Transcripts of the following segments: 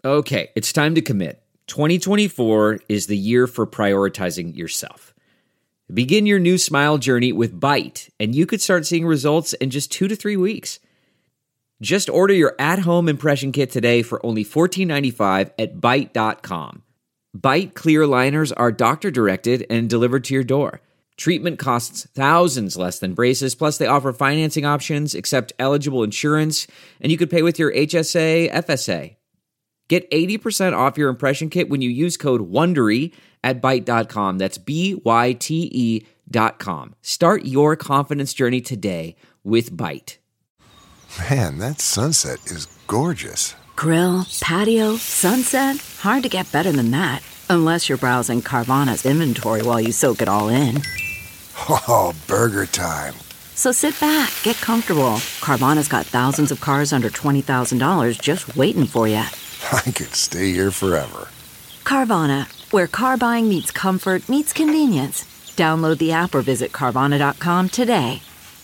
Okay, it's time to commit. 2024 is the year for prioritizing yourself. Begin your new smile journey with Byte, and you could start seeing results in just 2 to 3 weeks. Just order your at-home impression kit today for only $14.95 at Byte.com. Byte clear liners are doctor-directed and delivered to your door. Treatment costs thousands less than braces, plus they offer financing options, accept eligible insurance, and you could pay with your HSA, FSA. Get 80% off your impression kit when you use code WONDERY at Byte.com. That's BYTE.com. Start your confidence journey today with Byte. Man, that sunset is gorgeous. Grill, patio, sunset. Hard to get better than that. Unless you're browsing Carvana's inventory while you soak it all in. Oh, burger time. So sit back, get comfortable. Carvana's got thousands of cars under $20,000 just waiting for you. I could stay here forever. Carvana, where car buying meets comfort meets convenience. Download the app or visit Carvana.com today.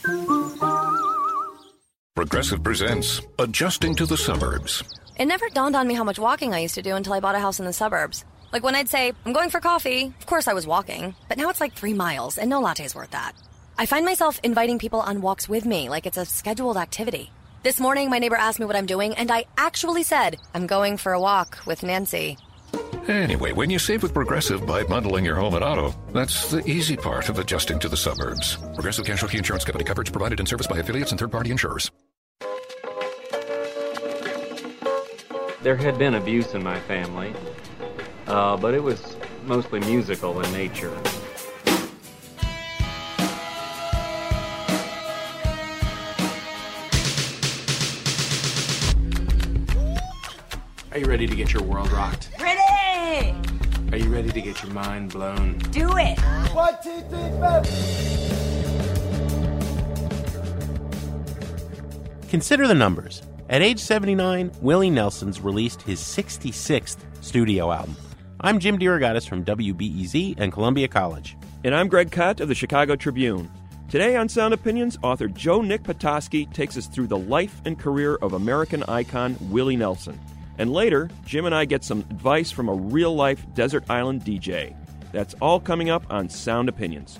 Progressive presents Adjusting to the Suburbs. It never dawned on me how much walking I used to do until I bought a house in the suburbs. Like when I'd say, I'm going for coffee, of course I was walking. But now it's like 3 miles, and no latte's worth that. I find myself inviting people on walks with me, like it's a scheduled activity. This morning, my neighbor asked me what I'm doing, and I actually said, I'm going for a walk with Nancy. Anyway, when you save with Progressive by bundling your home and auto, that's the easy part of adjusting to the suburbs. Progressive Casualty Insurance Company. Coverage provided and serviced by affiliates and third-party insurers. There had been abuse in my family, but it was mostly musical in nature. Are you ready to get your world rocked? Ready! Are you ready to get your mind blown? Do it! 1, 2, 3, 4. Consider the numbers. At age 79, Willie Nelson's released his 66th studio album. I'm Jim DeRogatis from WBEZ and Columbia College. And I'm Greg Kot of the Chicago Tribune. Today on Sound Opinions, author Joe Nick Petoskey takes us through the life and career of American icon Willie Nelson. And later, Jim and I get some advice from a real-life desert island DJ. That's all coming up on Sound Opinions.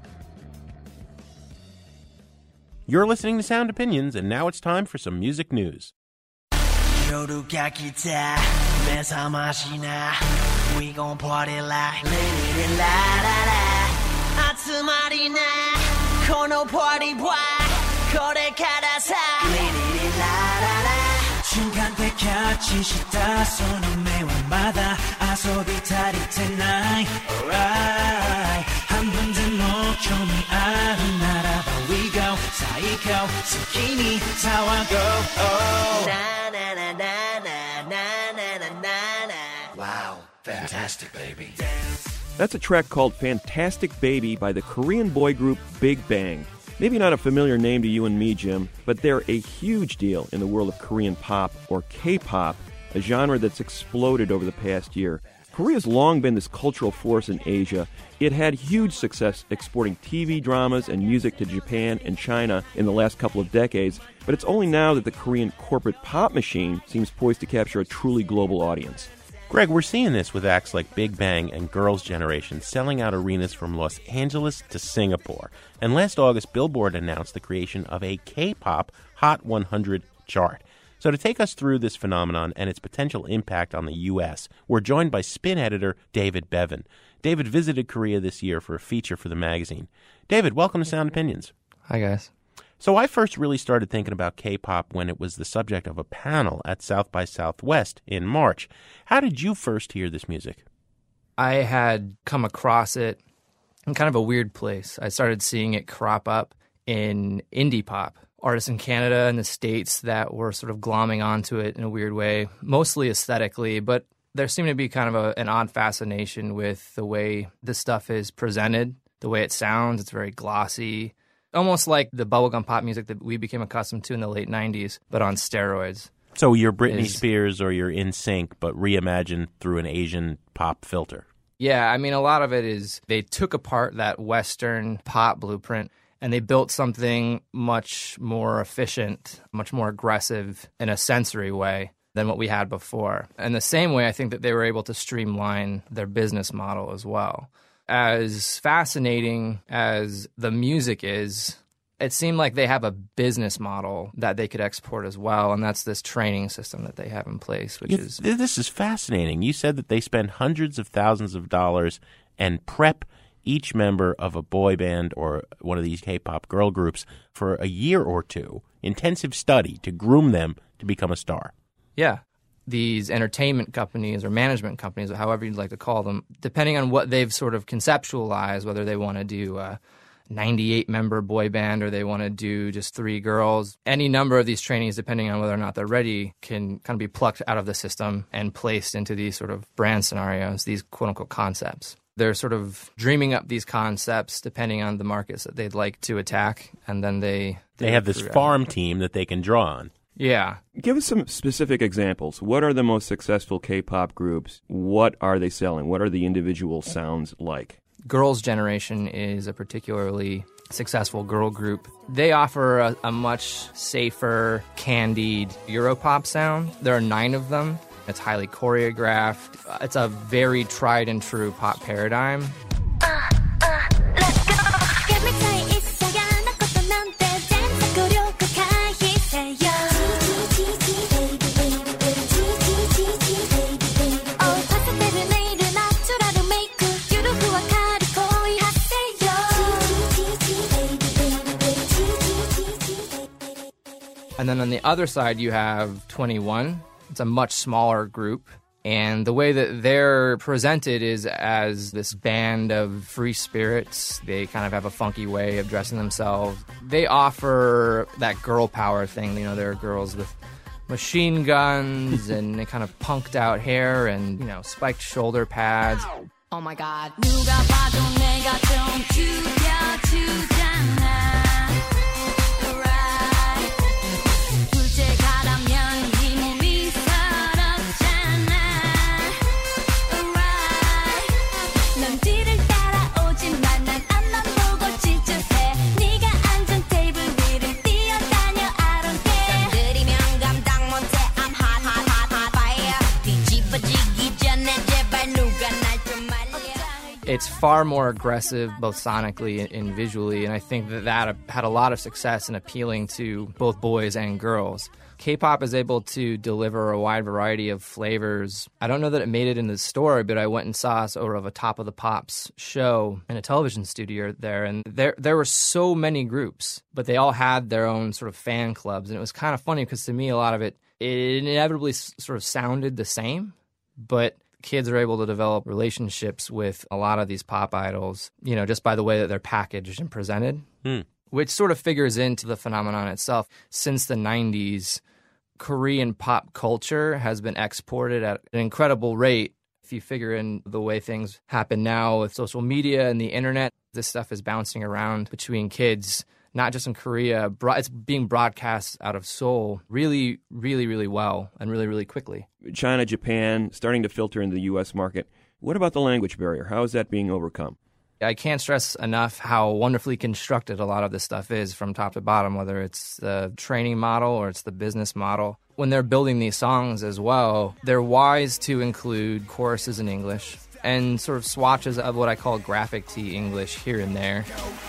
You're listening to Sound Opinions, and now it's time for some music news. We gon' party like kono party boy kore kara sa 순간 뺏겨진 시다 손은 매월마다 아소비타리 tonight alright 한 번쯤 목표미 아는 나라봐 we go 사이코 스키니 사와고 Wow, fantastic, baby. That's a track called Fantastic Baby by the Korean boy group Big Bang. Maybe not a familiar name to you and me, Jim, but they're a huge deal in the world of Korean pop, or K-pop, a genre that's exploded over the past year. Korea's long been this cultural force in Asia. It had huge success exporting TV dramas and music to Japan and China in the last couple of decades, but it's only now that the Korean corporate pop machine seems poised to capture a truly global audience. Greg, we're seeing this with acts like Big Bang and Girls' Generation selling out arenas from Los Angeles to Singapore. And last August, Billboard announced the creation of a K-pop Hot 100 chart. So to take us through this phenomenon and its potential impact on the U.S., we're joined by Spin editor David Bevan. David visited Korea this year for a feature for the magazine. David, welcome to Sound Opinions. Hi, guys. So I first really started thinking about K-pop when it was the subject of a panel at South by Southwest in March. How did you first hear this music? I had come across it in kind of a weird place. I started seeing it crop up in indie pop. Artists in Canada and the States that were sort of glomming onto it in a weird way, mostly aesthetically, but there seemed to be kind of an odd fascination with the way this stuff is presented, the way it sounds. It's very glossy. Almost like the bubblegum pop music that we became accustomed to in the late 90s, but on steroids. So you're Britney Spears or you're NSYNC, but reimagined through an Asian pop filter. Yeah, I mean, a lot of it is they took apart that Western pop blueprint and they built something much more efficient, much more aggressive in a sensory way. than what we had before. And the same way, I think that they were able to streamline their business model as well. As fascinating as the music is, it seemed like they have a business model that they could export as well, and that's this training system that they have in place, which is... This is fascinating. You said that they spend hundreds of thousands of dollars and prep each member of a boy band or one of these K-pop girl groups for a year or two, intensive study to groom them to become a star. Yeah. These entertainment companies or management companies, or however you'd like to call them, depending on what they've sort of conceptualized, whether they want to do a 98-member boy band or they want to do just 3 girls, any number of these trainees, depending on whether or not they're ready, can kind of be plucked out of the system and placed into these sort of brand scenarios, these quote-unquote concepts. They're sort of dreaming up these concepts depending on the markets that they'd like to attack, and then they have this farm team that they can draw on. Yeah. Give us some specific examples. What are the most successful K-pop groups? What are they selling? What are the individual sounds like? Girls' Generation is a particularly successful girl group. They offer a much safer, candied Europop sound. There are 9 of them. It's highly choreographed. It's a very tried and true pop paradigm. And then on the other side, you have 21. It's a much smaller group. And the way that they're presented is as this band of free spirits. They kind of have a funky way of dressing themselves. They offer that girl power thing. You know, there are girls with machine guns and kind of punked out hair and, you know, spiked shoulder pads. Oh my God. It's far more aggressive, both sonically and visually, and I think that had a lot of success in appealing to both boys and girls. K-pop is able to deliver a wide variety of flavors. I don't know that it made it in the store, but I went and saw sort of a Top of the Pops show in a television studio there, and there were so many groups, but they all had their own sort of fan clubs, and it was kind of funny because to me a lot of it inevitably sort of sounded the same, but kids are able to develop relationships with a lot of these pop idols, you know, just by the way that they're packaged and presented, which sort of figures into the phenomenon itself. Since the 90s, Korean pop culture has been exported at an incredible rate. If you figure in the way things happen now with social media and the internet, this stuff is bouncing around between kids, not just in Korea. It's being broadcast out of Seoul really, really, really well and really, really quickly. China, Japan, starting to filter into the U.S. market. What about the language barrier? How is that being overcome? I can't stress enough how wonderfully constructed a lot of this stuff is from top to bottom, whether it's the training model or it's the business model. When they're building these songs as well, they're wise to include choruses in English and sort of swatches of what I call graphic tee English here and there.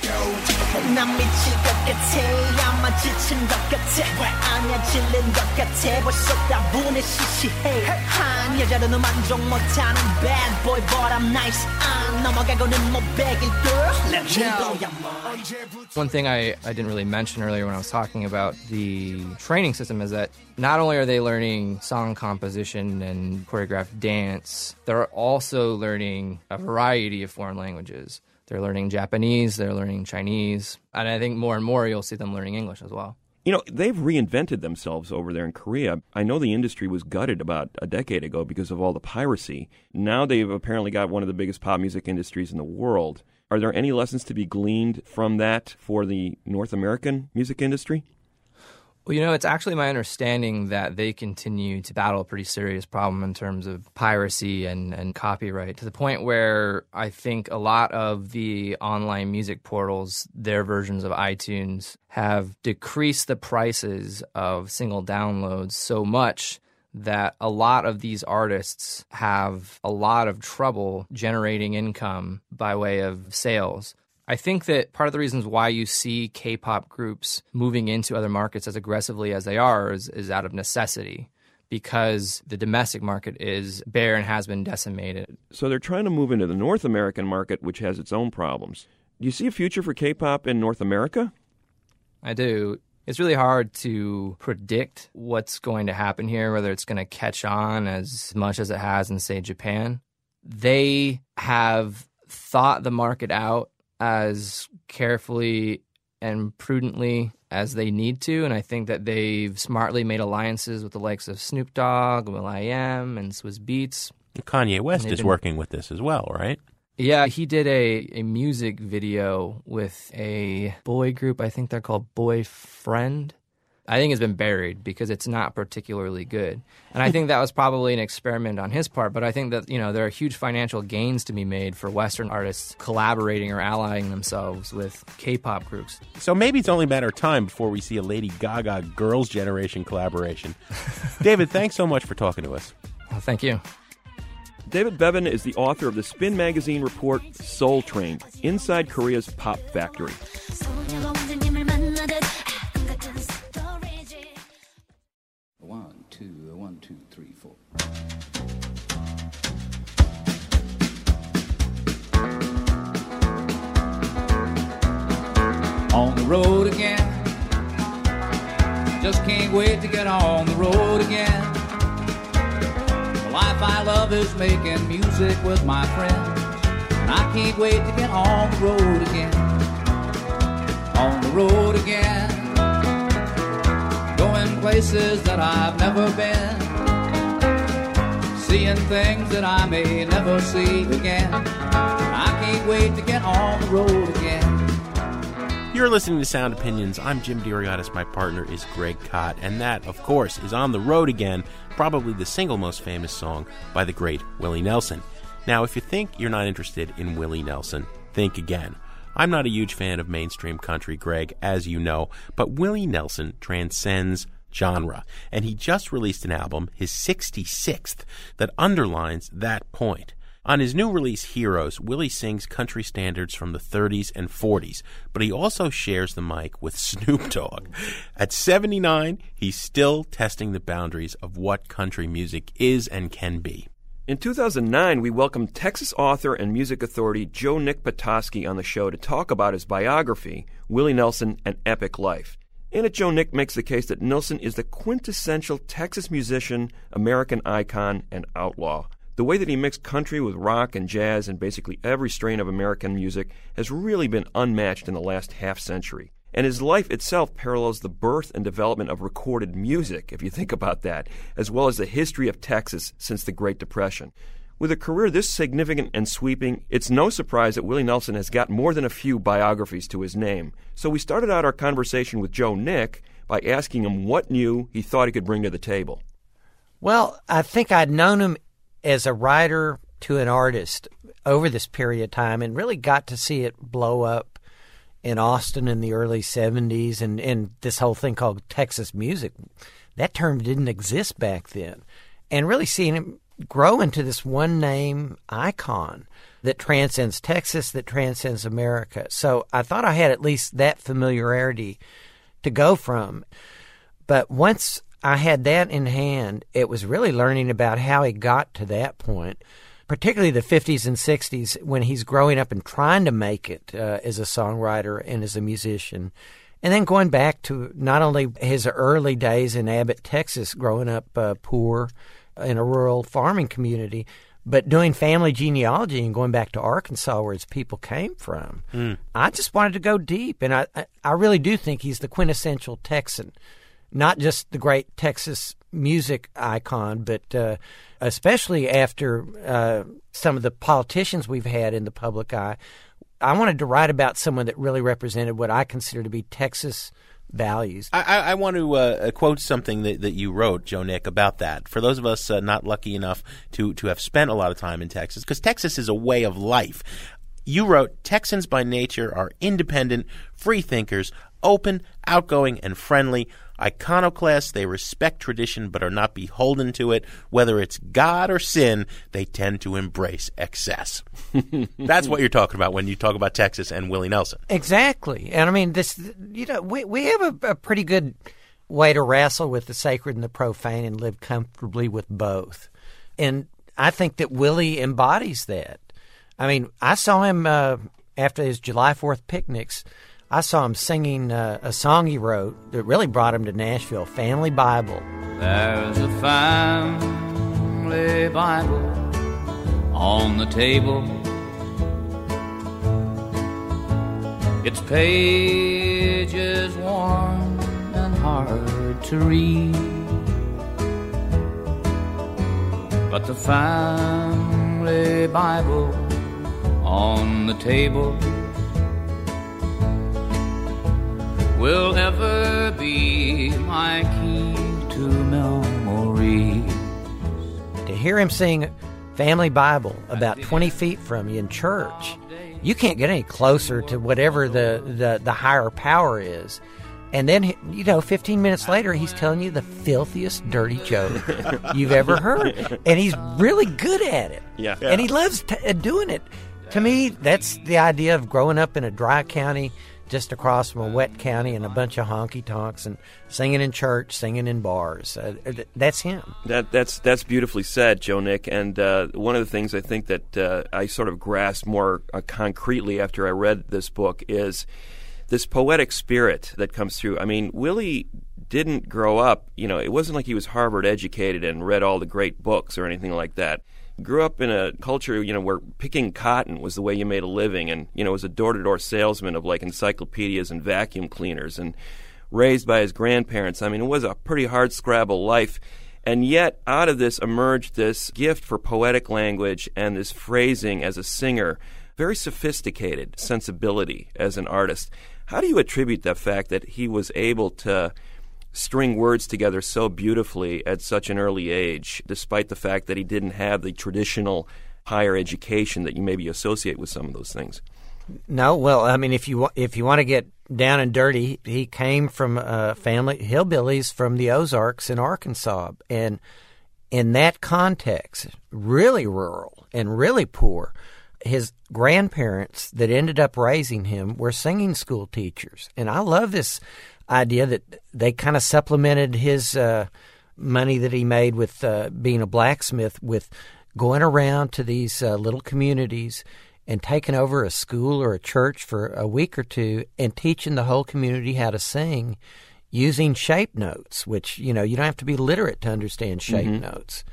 One thing I didn't really mention earlier when I was talking about the training system is that not only are they learning song composition and choreographed dance, they're also learning a variety of foreign languages. They're learning Japanese, they're learning Chinese, and I think more and more you'll see them learning English as well. You know, they've reinvented themselves over there in Korea. I know the industry was gutted about a decade ago because of all the piracy. Now they've apparently got one of the biggest pop music industries in the world. Are there any lessons to be gleaned from that for the North American music industry? Well, you know, it's actually my understanding that they continue to battle a pretty serious problem in terms of piracy and copyright, to the point where I think a lot of the online music portals, their versions of iTunes, have decreased the prices of single downloads so much that a lot of these artists have a lot of trouble generating income by way of sales. I think that part of the reasons why you see K-pop groups moving into other markets as aggressively as they are is out of necessity, because the domestic market is bare and has been decimated. So they're trying to move into the North American market, which has its own problems. Do you see a future for K-pop in North America? I do. It's really hard to predict what's going to happen here, whether it's going to catch on as much as it has in, say, Japan. They have thought the market out as carefully and prudently as they need to, and I think that they've smartly made alliances with the likes of Snoop Dogg, will.i.am, and Swizz Beatz. Kanye West is working with this as well, right? Yeah, he did a music video with a boy group. I think they're called Boyfriend. I think it's been buried because it's not particularly good. And I think that was probably an experiment on his part, but I think that, there are huge financial gains to be made for Western artists collaborating or allying themselves with K-pop groups. So maybe it's only a matter of time before we see a Lady Gaga Girls' Generation collaboration. David, thanks so much for talking to us. Well, thank you. David Bevan is the author of the Spin Magazine report Soul Train, Inside Korea's Pop Factory. One, two, three, four. On the road again. Just can't wait to get on the road again. The life I love is making music with my friends, and I can't wait to get on the road again. On the road again. Going places that I've never been, seeing things that I may never see again. I can't wait to get on the road again. You're listening to Sound Opinions. I'm Jim DeRogatis. My partner is Greg Kot, and that, of course, is On the Road Again, probably the single most famous song by the great Willie Nelson. Now, if you think you're not interested in Willie Nelson, think again. I'm not a huge fan of mainstream country, Greg, as you know, but Willie Nelson transcends genre, and he just released an album, his 66th, that underlines that point. On his new release, Heroes, Willie sings country standards from the 30s and 40s, but he also shares the mic with Snoop Dogg. At 79, he's still testing the boundaries of what country music is and can be. In 2009, we welcomed Texas author and music authority Joe Nick Petoskey on the show to talk about his biography, Willie Nelson, An Epic Life. In it, Joe Nick makes the case that Nelson is the quintessential Texas musician, American icon, and outlaw. The way that he mixed country with rock and jazz and basically every strain of American music has really been unmatched in the last half-century. And his life itself parallels the birth and development of recorded music, if you think about that, as well as the history of Texas since the Great Depression. With a career this significant and sweeping, it's no surprise that Willie Nelson has got more than a few biographies to his name. So we started out our conversation with Joe Nick by asking him what new he thought he could bring to the table. Well, I think I'd known him as a writer to an artist over this period of time and really got to see it blow up in Austin in the early 70s and this whole thing called Texas music. That term didn't exist back then. And really seeing him grow into this one-name icon that transcends Texas, that transcends America. So I thought I had at least that familiarity to go from. But once I had that in hand, it was really learning about how he got to that point, particularly the 50s and 60s when he's growing up and trying to make it as a songwriter and as a musician. And then going back to not only his early days in Abbott, Texas, growing up poor in a rural farming community, but doing family genealogy and going back to Arkansas where his people came from. I just wanted to go deep, and I really do think he's the quintessential Texan. Not just the great Texas music icon, but especially after some of the politicians we've had in the public eye, I wanted to write about someone that really represented what I consider to be Texas values. I want to quote something that you wrote, Joe Nick, about that. For those of us not lucky enough to have spent a lot of time in Texas, because Texas is a way of life. You wrote, Texans by nature are independent, free thinkers, open, outgoing, and friendly. iconoclasts. They respect tradition but are not beholden to it. Whether it's God or sin, they tend to embrace excess. That's what you're talking about when you talk about Texas and Willie Nelson. Exactly. And I mean, this, we have a pretty good way to wrestle with the sacred and the profane and live comfortably with both. And I think that Willie embodies that. I mean, I saw him after his July 4th picnics. I saw him singing a song he wrote that really brought him to Nashville, Family Bible. There's a family Bible on the table. Its pages worn and hard to read, but the family Bible on the table will ever be my key to memory. To hear him sing Family Bible about 20 feet from you in church, you can't get any closer to whatever the higher power is. And then, 15 minutes later, he's telling you the filthiest dirty joke you've ever heard. And he's really good at it. Yeah. And he loves doing it. To me, that's the idea of growing up in a dry county just across from a wet county and a bunch of honky-tonks and singing in church, singing in bars. That's him. That's beautifully said, Joe Nick. And one of the things I think that I sort of grasped more concretely after I read this book is this poetic spirit that comes through. I mean, Willie didn't grow up, it wasn't like he was Harvard educated and read all the great books or anything like that. Grew up in a culture, where picking cotton was the way you made a living, and, was a door-to-door salesman of, encyclopedias and vacuum cleaners, and raised by his grandparents. I mean, it was a pretty hard-scrabble life, and yet out of this emerged this gift for poetic language and this phrasing as a singer, very sophisticated sensibility as an artist. How do you attribute the fact that he was able to string words together so beautifully at such an early age, despite the fact that he didn't have the traditional higher education that you maybe associate with some of those things? No, well, I mean, if you want to get down and dirty, he came from a family, hillbillies from the Ozarks in Arkansas, and in that context, really rural and really poor. His grandparents that ended up raising him were singing school teachers. And I love this idea that they kind of supplemented his money that he made with being a blacksmith with going around to these little communities and taking over a school or a church for a week or two and teaching the whole community how to sing using shape notes, which, you don't have to be literate to understand shape notes.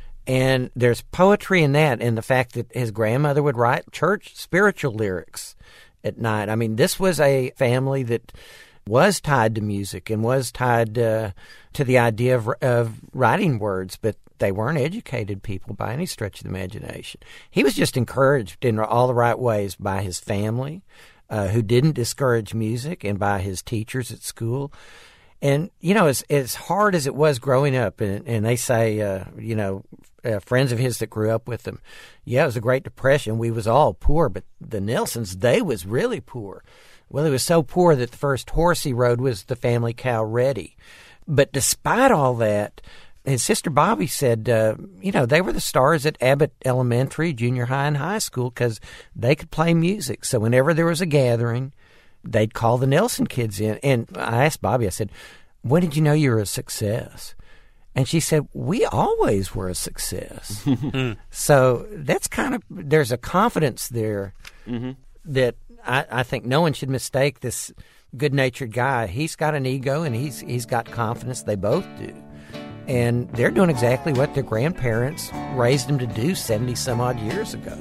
And there's poetry in that, and the fact that his grandmother would write church spiritual lyrics at night. I mean, this was a family that was tied to music and was tied to the idea of writing words, but they weren't educated people by any stretch of the imagination. He was just encouraged in all the right ways by his family, who didn't discourage music, and by his teachers at school. And, as hard as it was growing up, and they say, friends of his that grew up with him, it was the Great Depression. We was all poor, but the Nelsons, they was really poor. Well, he was so poor that the first horse he rode was the family cow, Reddy. But despite all that, his sister Bobby said, they were the stars at Abbott Elementary, junior high, and high school because they could play music. So whenever there was a gathering, they'd call the Nelson kids in. And I asked Bobby, I said, when did you know you were a success? And she said, we always were a success. So that's there's a confidence there that I think no one should mistake this good-natured guy. He's got an ego and he's got confidence. They both do. And they're doing exactly what their grandparents raised them to do 70-some-odd years ago.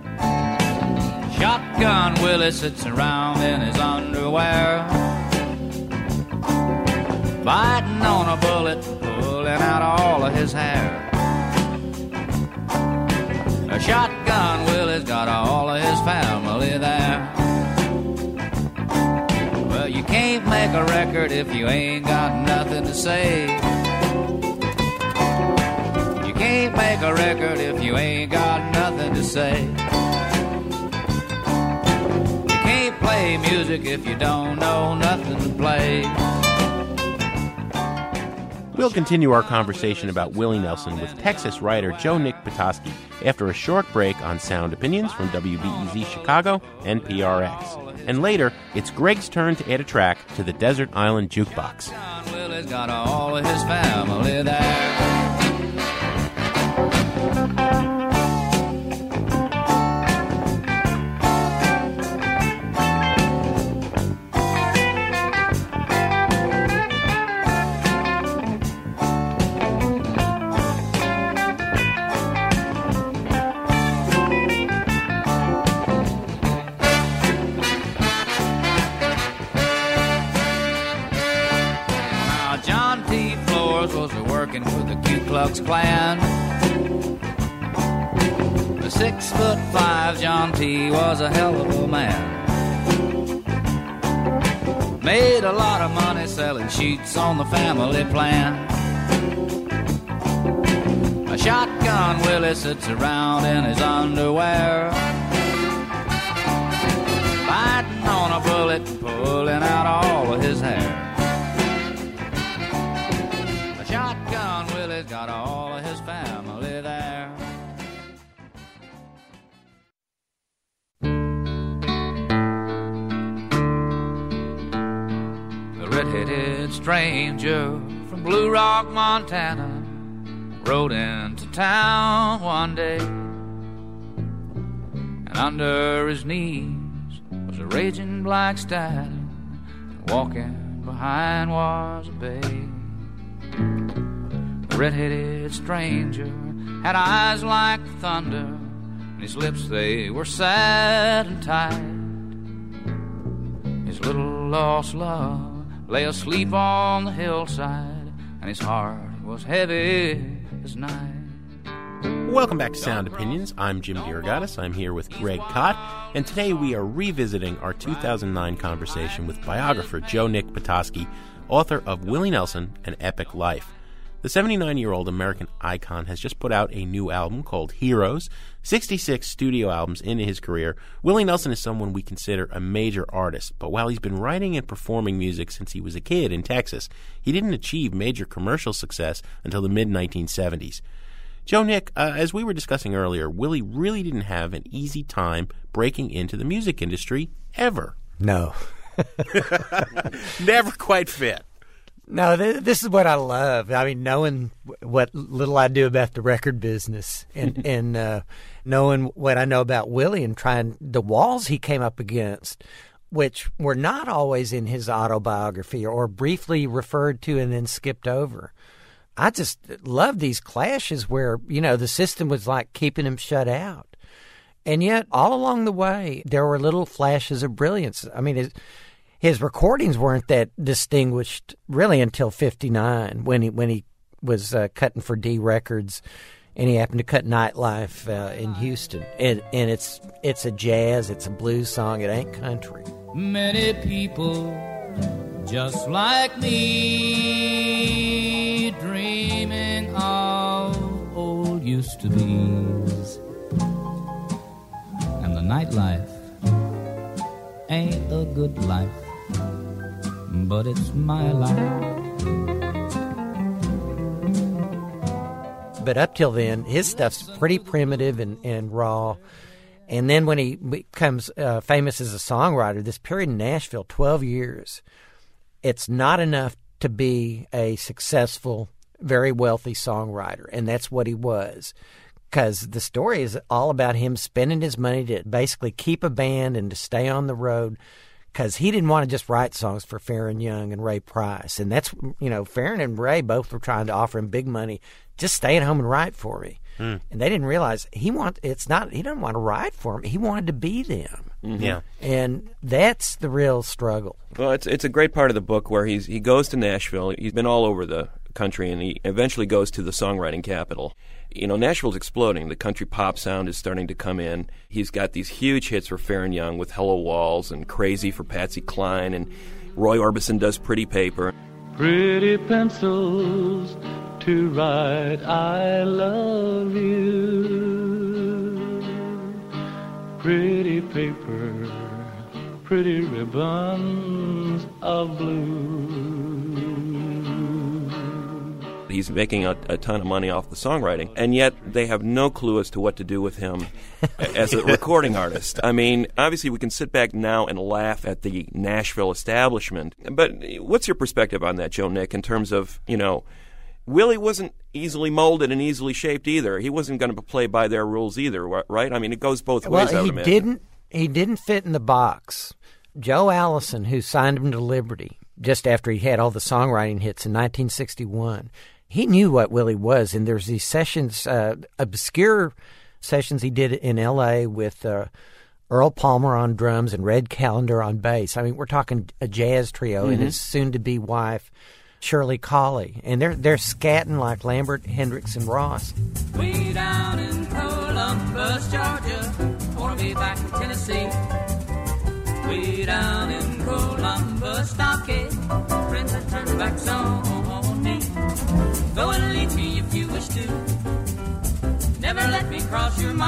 Shotgun Willie sits around in his underwear, biting on a bullet, pulling out all of his hair. A shotgun Willie's got all of his family there. Well, you can't make a record if you ain't got nothing to say. You can't make a record if you ain't got nothing to say. Play music if you don't know nothing to play. We'll continue our conversation about Willie Nelson with Texas writer Joe Nick Petoskey after a short break on Sound Opinions from WBEZ Chicago and PRX. And later, it's Greg's turn to add a track to the Desert Island Jukebox. John Willie's got all of his family there. Working for the Ku Klux Klan. The 6'5" John T. was a hell of a man. Made a lot of money selling sheets on the family plan. A shotgun Willie sits around in his underwear, biting on a bullet, pulling out all of his hair. Shotgun Willie's got all of his family there. The red-headed stranger from Blue Rock, Montana, rode into town one day, and under his knees was a raging black stallion, and walking behind was a bay. The red-headed stranger had eyes like thunder, and his lips, they were sad and tight. His little lost love lay asleep on the hillside, and his heart was heavy as night. Welcome back to Sound Opinions. I'm Jim DeRogatis. I'm here with Greg Kot, and today we are revisiting our 2009 conversation with biographer Joe Nick Petoskey, author of Willie Nelson, An Epic Life. The 79-year-old American icon has just put out a new album called Heroes, 66 studio albums into his career. Willie Nelson is someone we consider a major artist, but while he's been writing and performing music since he was a kid in Texas, he didn't achieve major commercial success until the mid-1970s. Joe Nick, as we were discussing earlier, Willie really didn't have an easy time breaking into the music industry, ever. No. Never quite fit. No, this is what I love. I mean, knowing what little I do about the record business and knowing what I know about Willie and trying the walls he came up against, which were not always in his autobiography or briefly referred to and then skipped over. I just love these clashes where, you know, the system was like keeping him shut out. And yet, all along the way, there were little flashes of brilliance. I mean, his recordings weren't that distinguished really until '59 when he was cutting for D Records, and he happened to cut Nightlife in Houston. And it's a jazz, it's a blues song, it ain't country. Many people just like me, dreaming of old used-to-be's, and the nightlife ain't a good life, but it's my life. But up till then, his stuff's pretty primitive and raw. And then when he becomes famous as a songwriter, this period in Nashville, 12 years, it's not enough to be a successful, very wealthy songwriter. And that's what he was. Because the story is all about him spending his money to basically keep a band and to stay on the road. Because he didn't want to just write songs for Farron Young and Ray Price. And that's, you know, Farron and Ray both were trying to offer him big money. Just stay at home and write for me. And they didn't realize he didn't want to write for them. He wanted to be them. Mm-hmm. Yeah. And that's the real struggle. Well, it's a great part of the book where he goes to Nashville. He's been all over the country, and he eventually goes to the songwriting capital. You know, Nashville's exploding. The country pop sound is starting to come in. He's got these huge hits for Farron Young with Hello Walls and Crazy for Patsy Cline, and Roy Orbison does Pretty Paper. Pretty pencils to write I love you. Pretty paper, pretty ribbons of blue. He's making a ton of money off the songwriting, and yet they have no clue as to what to do with him as a recording artist. I mean, obviously we can sit back now and laugh at the Nashville establishment, but what's your perspective on that, Joe Nick, in terms of, Willie wasn't easily molded and easily shaped either. He wasn't going to play by their rules either, right? I mean, it goes both ways, I would imagine. He didn't fit in the box. Joe Allison, who signed him to Liberty just after he had all the songwriting hits in 1961, he knew what Willie was. And there's these sessions, obscure sessions he did in L.A. with Earl Palmer on drums and Red Callender on bass. I mean, we're talking a jazz trio and his soon-to-be wife, Shirley Colley. And they're scatting like Lambert, Hendricks, and Ross. Way down in Columbus, Georgia, wanna be back in Tennessee. Way down in Columbus, Stockade, friends that turn their backs on me. Go and leave me if you wish to. Never let me cross your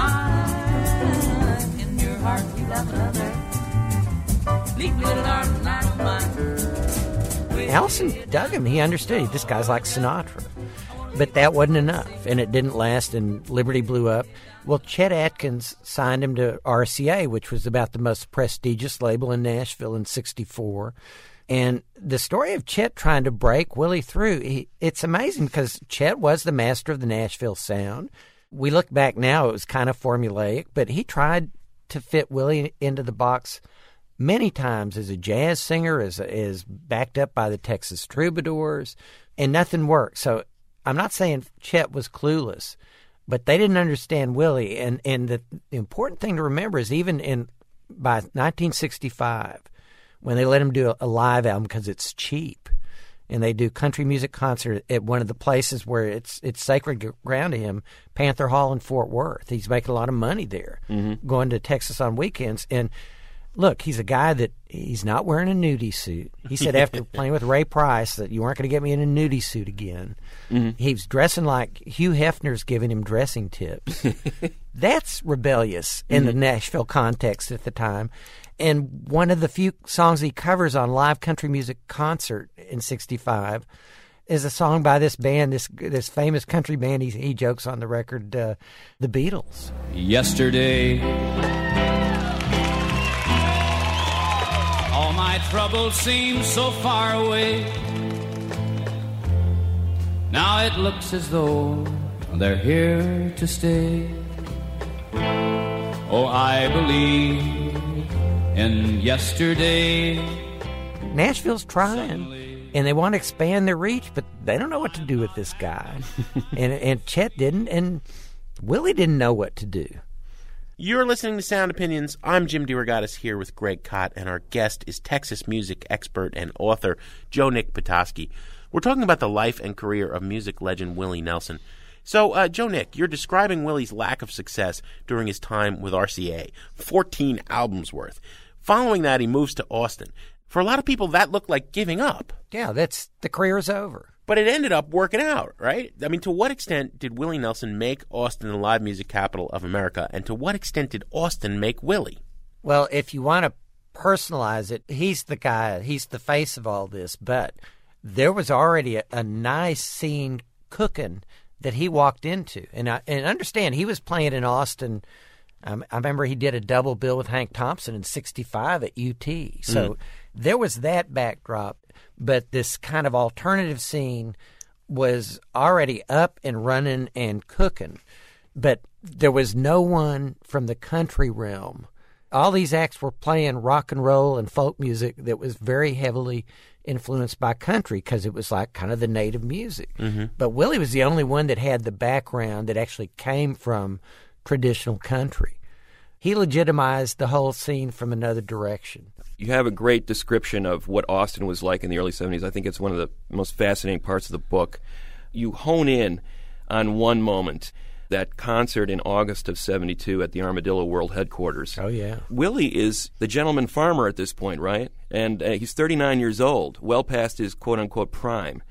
mind. In your heart you love another. Leave me, little darling, I don't mind. Allison dug him. He understood. This guy's like Sinatra. But that wasn't enough, and it didn't last, and Liberty blew up. Well, Chet Atkins signed him to RCA, which was about the most prestigious label in Nashville in '64. And the story of Chet trying to break Willie through, it's amazing because Chet was the master of the Nashville sound. We look back now, it was kind of formulaic, but he tried to fit Willie into the box many times as a jazz singer, as backed up by the Texas Troubadours, and nothing worked. So I'm not saying Chet was clueless, but they didn't understand Willie. And the important thing to remember is even by 1965, when they let him do a live album because it's cheap, and they do country music concert at one of the places where it's sacred ground to him, Panther Hall in Fort Worth. He's making a lot of money there, going to Texas on weekends. And look, he's a guy that he's not wearing a nudie suit. He said after playing with Ray Price that you weren't going to get me in a nudie suit again. He was dressing like Hugh Hefner's giving him dressing tips. That's rebellious in the Nashville context at the time. And one of the few songs he covers on Live Country Music Concert in '65 is a song by this band, this famous country band. He jokes on the record, the Beatles. Yesterday, all my troubles seem so far away. Now it looks as though they're here to stay. Oh, I believe in yesterday. Nashville's trying, and they want to expand their reach, but they don't know what to do with this guy. and Chet didn't, and Willie didn't know what to do. You're listening to Sound Opinions. I'm Jim DeRogatis here with Greg Kot, and our guest is Texas music expert and author Joe Nick Petoskey. We're talking about the life and career of music legend Willie Nelson. So, Joe Nick, you're describing Willie's lack of success during his time with RCA, 14 albums worth. Following that, he moves to Austin. For a lot of people, that looked like giving up. Yeah, the career's over. But it ended up working out, right? I mean, to what extent did Willie Nelson make Austin the live music capital of America, and to what extent did Austin make Willie? Well, if you want to personalize it, he's the guy, he's the face of all this, but there was already a nice scene cooking that he walked into. And understand, he was playing in Austin. I remember he did a double bill with Hank Thompson in '65 at UT. So there was that backdrop. But this kind of alternative scene was already up and running and cooking. But there was no one from the country realm. All these acts were playing rock and roll and folk music that was very heavily influenced by country because it was like kind of the native music. But Willie was the only one that had the background that actually came from traditional country. He legitimized the whole scene from another direction. You have a great description of what Austin was like in the early 70s. I think it's one of the most fascinating parts of the book. You hone in on one moment, that concert in August of '72 at the Armadillo World Headquarters. Oh, yeah. Willie is the gentleman farmer at this point, right? And he's 39 years old, well past his quote-unquote prime.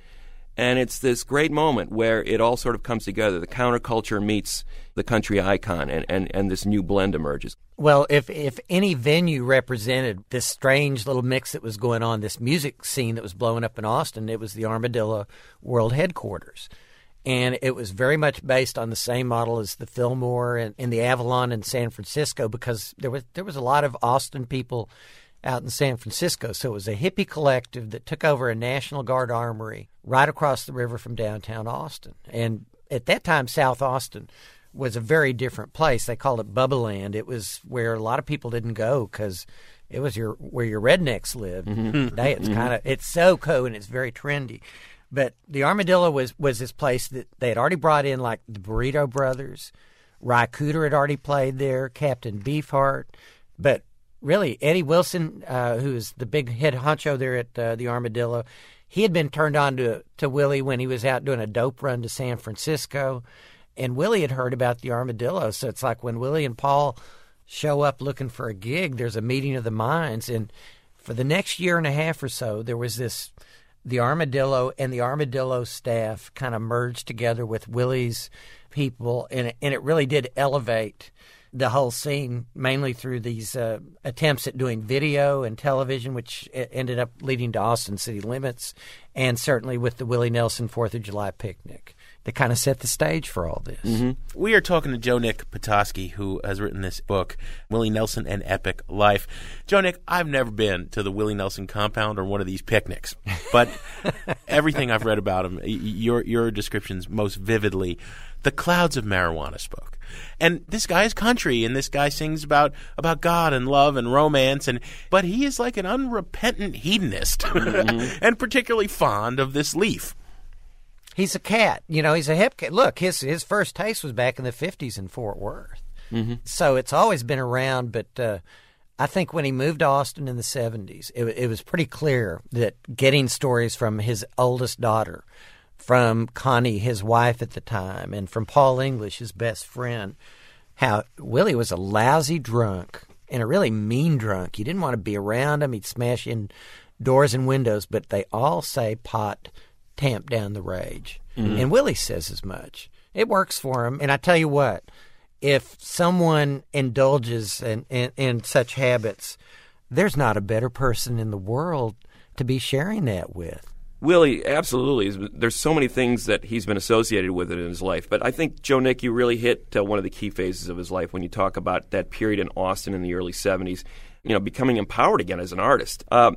And it's this great moment where it all sort of comes together. The counterculture meets the country icon, and this new blend emerges. Well, if any venue represented this strange little mix that was going on, this music scene that was blowing up in Austin, it was the Armadillo World Headquarters. And it was very much based on the same model as the Fillmore and the Avalon in San Francisco, because there was a lot of Austin people out in San Francisco. So it was a hippie collective that took over a National Guard armory right across the river from downtown Austin. And at that time, South Austin was a very different place. They called it Bubbaland. It was where a lot of people didn't go because it was where your rednecks lived. Today it's SoCo and it's very trendy. But the Armadillo was this place that they had already brought in, like the Burrito Brothers. Ry Cooder had already played there, Captain Beefheart. But really, Eddie Wilson, who is the big head honcho there at the Armadillo, he had been turned on to Willie when he was out doing a dope run to San Francisco. And Willie had heard about the Armadillo. So it's like when Willie and Paul show up looking for a gig, there's a meeting of the minds. And for the next year and a half or so, there was the Armadillo and the Armadillo staff kind of merged together with Willie's people. And it really did elevate the whole scene, mainly through these attempts at doing video and television, which ended up leading to Austin City Limits, and certainly with the Willie Nelson 4th of July picnic. They kind of set the stage for all this. We are talking to Joe Nick Petoskey, who has written this book, Willie Nelson, An Epic Life. Joe Nick, I've never been to the Willie Nelson compound or one of these picnics, but everything I've read about him, your descriptions most vividly, the clouds of marijuana spoke. And this guy is country, and this guy sings about God and love and romance, but he is like an unrepentant hedonist and particularly fond of this leaf. He's a cat. He's a hip cat. Look, his first taste was back in the 50s in Fort Worth. So it's always been around, but I think when he moved to Austin in the 70s, it was pretty clear that getting stories from his oldest daughter, from Connie, his wife at the time, and from Paul English, his best friend, how Willie was a lousy drunk and a really mean drunk. You didn't want to be around him. He'd smash in doors and windows, but they all say pot tamped down the rage. And Willie says as much. It works for him. And I tell you what, if someone indulges in such habits, there's not a better person in the world to be sharing that with. Willie, absolutely. There's so many things that he's been associated with it in his life. But I think, Joe Nick, you really hit one of the key phases of his life when you talk about that period in Austin in the early 70s, becoming empowered again as an artist. That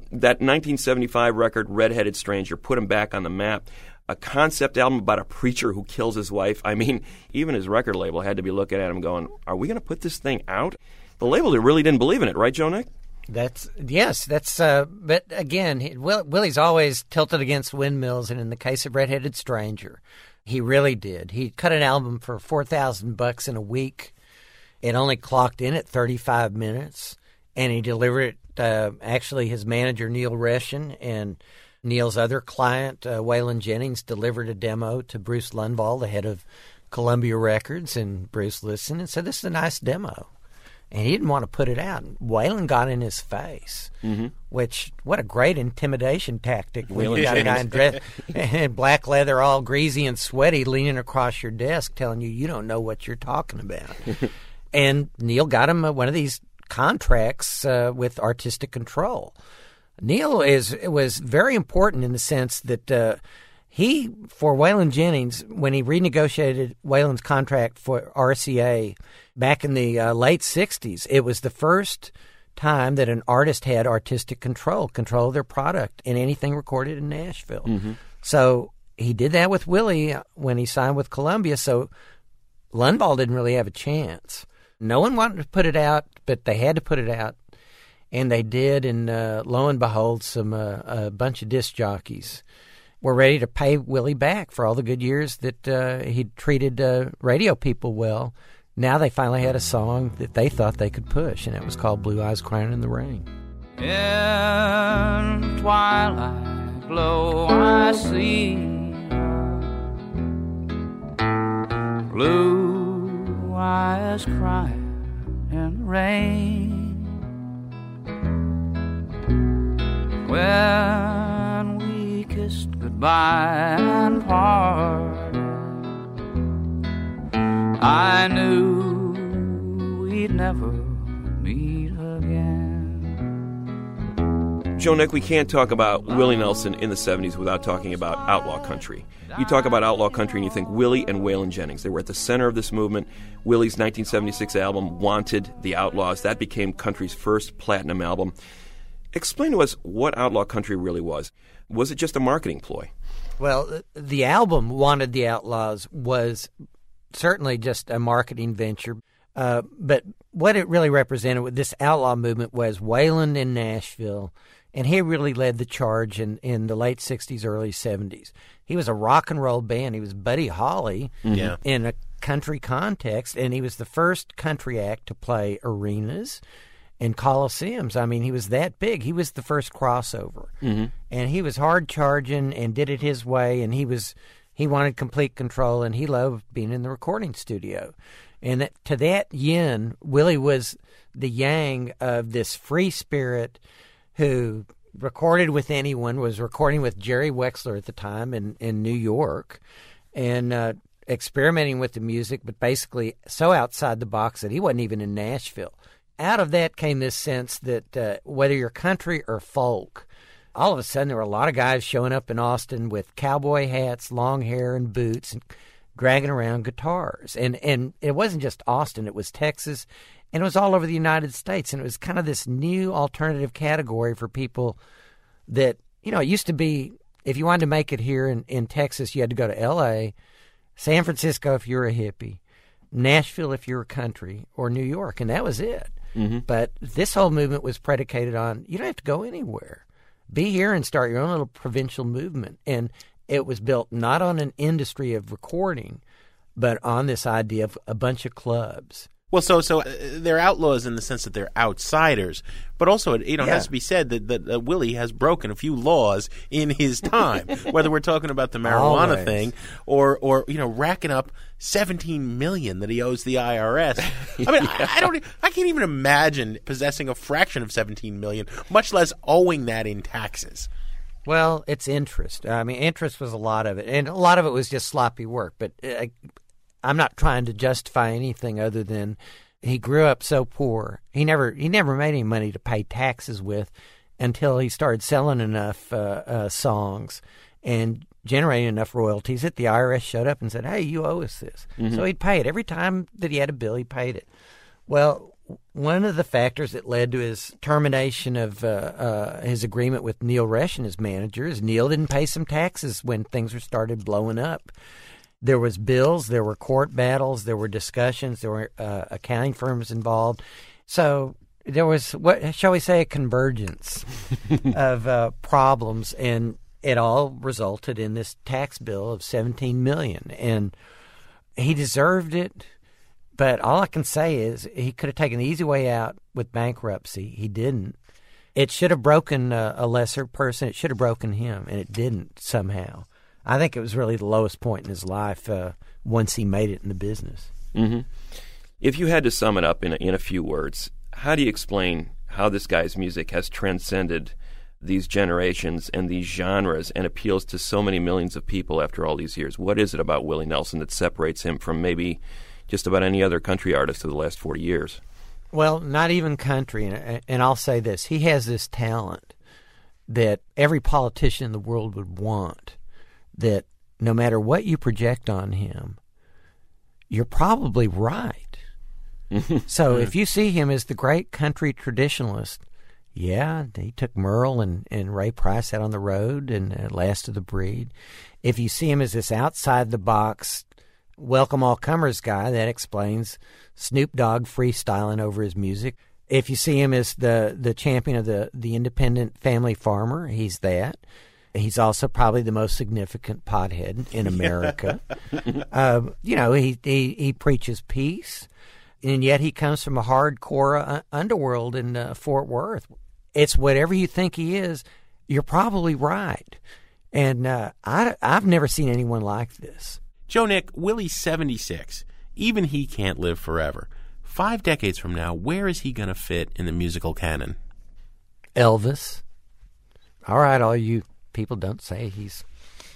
1975 record, Red-Headed Stranger, put him back on the map. A concept album about a preacher who kills his wife. I mean, even his record label had to be looking at him going, are we going to put this thing out? The label really didn't believe in it, right, Joe Nick? But again, Willie's always tilted against windmills, and in the case of Red-Headed Stranger, he really did. He cut an album for $4,000 in a week. It only clocked in at 35 minutes, and he delivered it, actually his manager, Neil Reshin, and Neil's other client, Waylon Jennings, delivered a demo to Bruce Lundvall, the head of Columbia Records, and Bruce listened and said, this is a nice demo. And he didn't want to put it out. Waylon got in his face, which, what a great intimidation tactic. When you got a guy in black leather, all greasy and sweaty, leaning across your desk telling you don't know what you're talking about. And Neil got him one of these contracts with Artistic Control. Neil was very important in the sense that he, for Waylon Jennings, when he renegotiated Waylon's contract for RCA back in the late 60s, it was the first time that an artist had artistic control of their product in anything recorded in Nashville. So he did that with Willie when he signed with Columbia, so Lundvall didn't really have a chance. No one wanted to put it out, but they had to put it out, and they did, and lo and behold, a bunch of disc jockeys were ready to pay Willie back for all the good years that he'd treated radio people well. Now they finally had a song that they thought they could push, and it was called Blue Eyes Crying in the Rain. In twilight glow I see blue eyes crying in the rain. When we kissed goodnight goodbye and part. I knew we'd never meet again. Joe Nick, we can't talk about Willie Nelson in the 70s without talking about outlaw country. You talk about outlaw country and you think Willie and Waylon Jennings. They were at the center of this movement. Willie's 1976 album, Wanted, The Outlaws, that became country's first platinum album. Explain to us what outlaw country really was. Was it just a marketing ploy? Well, the album, Wanted, The Outlaws, was certainly just a marketing venture. But what it really represented with this outlaw movement was Waylon in Nashville, and he really led the charge in the late 60s, early 70s. He was a rock and roll band. He was Buddy Holly in a country context, and he was the first country act to play arenas and coliseums. I mean, he was that big. He was the first crossover. And he was hard charging and did it his way, and he wanted complete control, and he loved being in the recording studio. And to that yin, Willie was the yang of this free spirit who recorded with anyone, was recording with Jerry Wexler at the time in New York, and experimenting with the music, but basically so outside the box that he wasn't even in Nashville. Out of that came this sense that whether you're country or folk, all of a sudden there were a lot of guys showing up in Austin with cowboy hats, long hair, and boots, and dragging around guitars. And it wasn't just Austin, it was Texas, and it was all over the United States. And it was kind of this new alternative category for people that, you know, it used to be, if you wanted to make it here in Texas, you had to go to L.A., San Francisco if you were a hippie, Nashville if you were country, or New York, and that was it. But this whole movement was predicated on, you don't have to go anywhere. Be here and start your own little provincial movement. And it was built not on an industry of recording, but on this idea of a bunch of clubs. Well, so they're outlaws in the sense that they're outsiders, but also it has to be said that Willie has broken a few laws in his time, whether we're talking about the marijuana thing or racking up $17 million that he owes the IRS. I mean, I can't even imagine possessing a fraction of $17 million, much less owing that in taxes. Well, it's interest. I mean, interest was a lot of it, and a lot of it was just sloppy work. But I'm not trying to justify anything other than he grew up so poor. He never made any money to pay taxes with until he started selling enough songs and generating enough royalties that the IRS showed up and said, "Hey, you owe us this." So he'd pay it. Every time that he had a bill, he paid it. Well, one of the factors that led to his termination of his agreement with Neil Resch and his manager is Neil didn't pay some taxes when things started blowing up. There was bills, there were court battles, there were discussions, there were accounting firms involved. So there was, what shall we say, a convergence of problems, and it all resulted in this tax bill of $17 million. And he deserved it. But all I can say is he could have taken the easy way out with bankruptcy. He didn't. It should have broken a lesser person. It should have broken him, and it didn't somehow. I think it was really the lowest point in his life once he made it in the business. If you had to sum it up in a few words, how do you explain how this guy's music has transcended these generations and these genres and appeals to so many millions of people after all these years? What is it about Willie Nelson that separates him from maybe just about any other country artist of the last 40 years? Well, not even country. And I'll say this. He has this talent that every politician in the world would want, that no matter what you project on him, you're probably right. So if you see him as the great country traditionalist, yeah, he took Merle and Ray Price out on the road and Last of the Breed. If you see him as this outside-the-box welcome all comers guy, that explains Snoop Dogg freestyling over his music. If you see him as the champion of the independent family farmer, he's that. He's also probably the most significant pothead in America. He preaches peace, and yet he comes from a hardcore underworld in Fort Worth. It's whatever you think he is, you're probably right. And I've never seen anyone like this. Joe Nick, Willie's 76. Even he can't live forever. 5 decades from now, where is he going to fit in the musical canon? Elvis. All right, all you people, don't say he's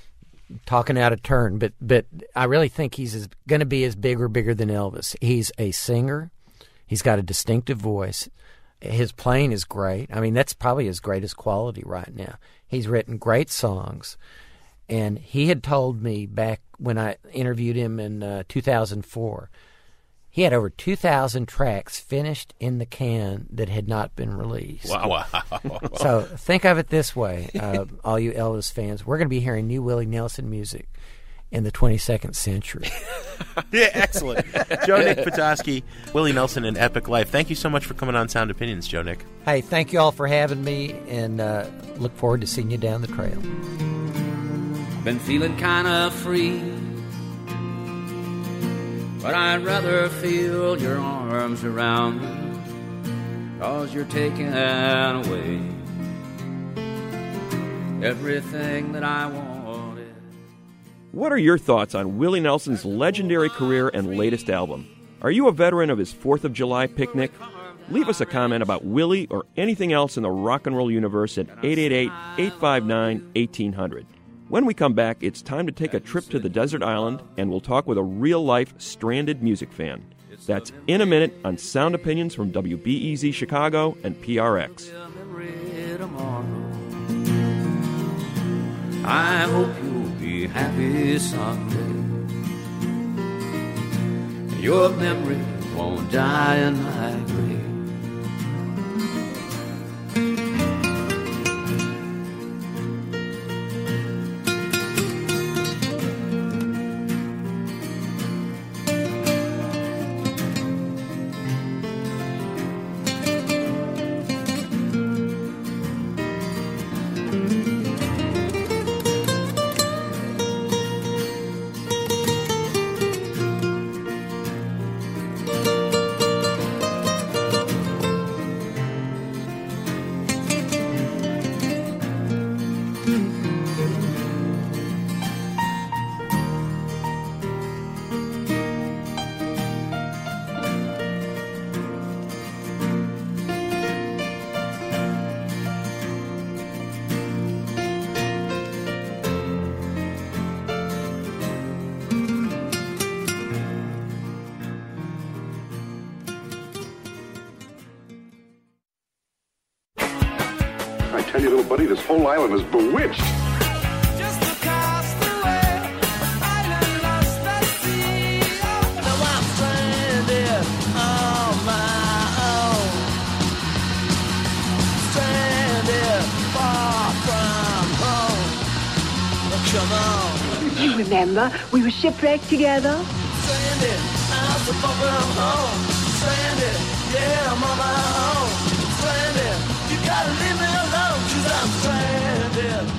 talking out of turn, but I really think he's going to be as big or bigger than Elvis. He's a singer. He's got a distinctive voice. His playing is great. I mean, that's probably his greatest quality right now. He's written great songs. And he had told me back when I interviewed him in 2004, he had over 2,000 tracks finished in the can that had not been released. Wow. So think of it this way, all you Elvis fans. We're going to be hearing new Willie Nelson music in the 22nd century. Yeah, excellent. Joe Nick Petoskey, Willie Nelson, and Epic Life. Thank you so much for coming on Sound Opinions, Joe Nick. Hey, thank you all for having me, and look forward to seeing you down the trail. Been feeling kind of free, but I'd rather feel your arms around me, 'cause you're taking away everything that I wanted. What are your thoughts on Willie Nelson's legendary career and latest album? Are you a veteran of his 4th of July picnic? Leave us a comment about Willie or anything else in the rock and roll universe at 888-859-1800. When we come back, it's time to take a trip to the desert island, and we'll talk with a real-life stranded music fan. That's in a minute on Sound Opinions from WBEZ Chicago and PRX. I hope you'll be happy someday. Your memory won't die in my grave. I tell you, little buddy, this whole island is bewitched. You remember, we were shipwrecked together. Stranded, I'm so far from home. Stranded, yeah, I'm on my own. Stranded, you gotta leave me alone, 'cause I'm stranded.